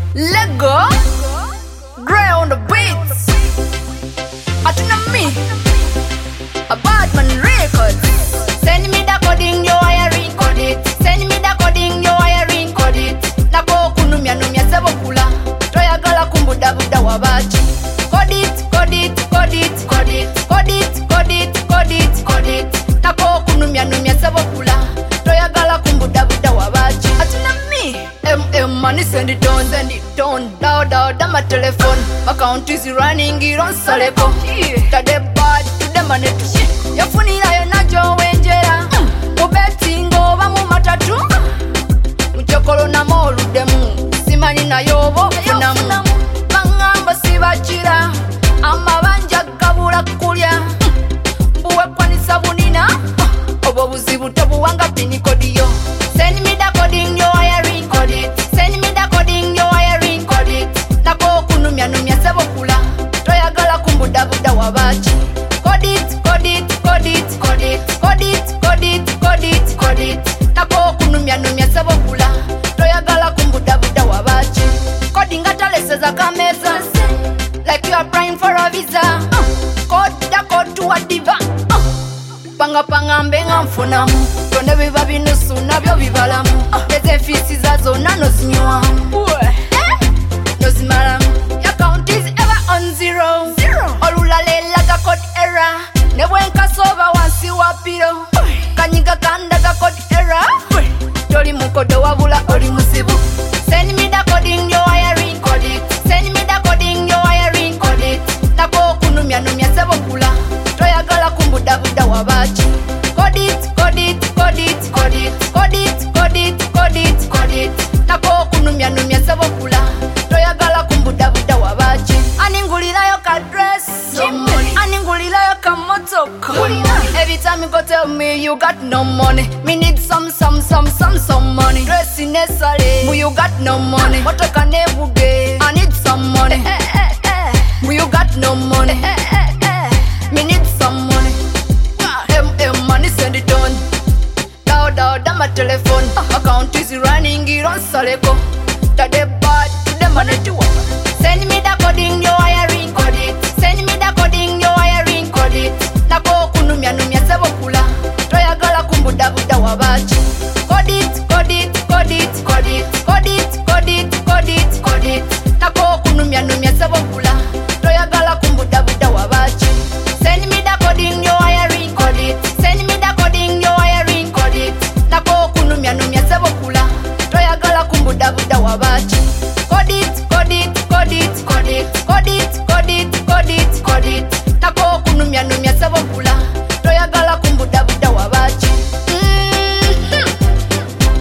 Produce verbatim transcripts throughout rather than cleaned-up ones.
Lego Grey on the beats. Atuna me a Batman records. Send me the coding, yo I record it. Send me the coding, yo I record it. Nako kunumya numya sebo kula. Toyagala kumbuda buda wabachi. Code it, code it, code it, code it, code it, code it, code it, code it. Nako kunumya numya sebo kula. Toyagala kumbuda buda wabachi. Atuna me M M money send it on, send it on. Dow dow down my telephone. My account is running, it on Saleko. Tade bad to the money to yafunira yona jowenjera mubetingo bamu matatu muchokolo na moludemu simani na yobo funamu bangamba sibachira amabanja kabula kulya buwe kwanisa bunina obo buzibu tobuwanga pinikodiyo. Send me the coding, yo I record it. Send me the coding, yo I record it. Nako kunumya numya sebo kula toyagala kumbuda buda wabachi. Code it, code it, code it, code it, code it, code it, code it, code it. Nako kunumya numya sebo kula toyagala kumbuda buda wabachi. Coding ataleseza kameza like you are applying for a visa. uh, Code the code to a diva. uh, Panga panga mbenga mfunamu tonde biba binusu nabyo bibalamu. uh, Eze fisi zazo nano zinywamu eh? Nozimalamu. Your count is ever on zero, zero. Olulalela ga code error. Nebwenka soba wansi wapiro kanyiga kanda ga code error. Toli mukodo wabula oli musibu. Send me the coding, yo I record it. Send me the coding, yo I record it. Nako kunumya numya sebo kula toyagala kumbuda buda wabachi. Code it, code it, code it, code it, code it, code it, code it, code it. Nako kunumya numya sebo kula toyagala kumbuda buda wabachi. Aningulirayo ka dress, aningulirayo ka motoko. Every time you go tell me you got no money, me need some, some, some, some, some money. Dress in a sale, you got no money. Motoka nebuge, I need some money. Mu you got no money, me need some money. M M money send it on. Dow dow down my telephone. Account is running, it on Saleko. Tade bad to the money to work. Send me the coding, yo I record it. Send me the coding, yo I record it. Nako kunumya numya sebo kula toyagala kumbuda buda wabachi. Code it, code it, code it, code it, code it, code it, code it, code it. Nako kunumya numya sebo kula toyagala kumbuda buda wabachi. Send me the coding, yo I record it. Send me the coding, yo I record it. Nako kunumya numya sebo kula toyagala kumbuda buda wabachi. Code it, code it, code it, code it, code it, code it, code it, code it. Nako kunumya numya sebo kula toyagala kumbuda buda wabachi. Mm-hmm.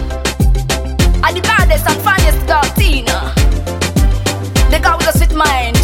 Are the baddest and funniest girl, Tina. The girl with a sweet mind.